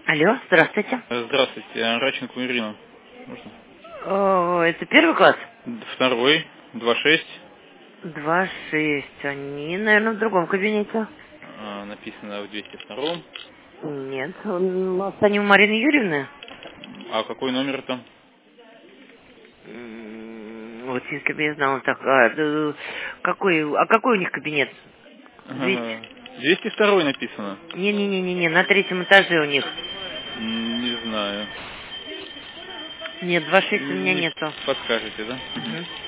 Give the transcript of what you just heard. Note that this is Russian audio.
Алло, здравствуйте. Здравствуйте, Раченко Ирина. Можно? Это первый класс? Второй, 2.6. 2.6. Они, наверное, в другом кабинете. Написано в 202. Нет, они у Марины Юрьевны. А какой номер там? Вот если бы я знала так. Какой у них кабинет? 200? 202 написано. Не, на третьем этаже у них. Не знаю. Нет, 2.6 у меня Не нету. подскажете, да? Угу.